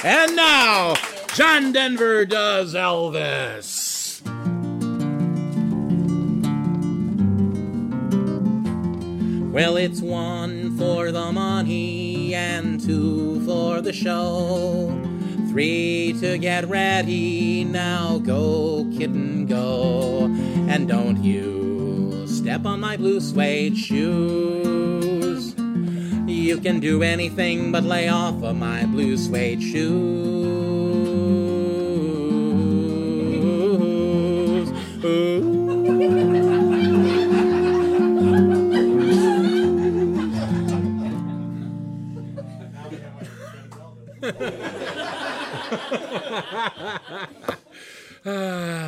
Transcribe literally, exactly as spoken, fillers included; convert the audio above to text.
And now, John Denver does Elvis. Well, it's one for the money and two for the show. Three to get ready, now go, kitten, go. And don't you step on my blue suede shoes. You can do anything but lay off of my blue suede shoes. Ooh. Ah.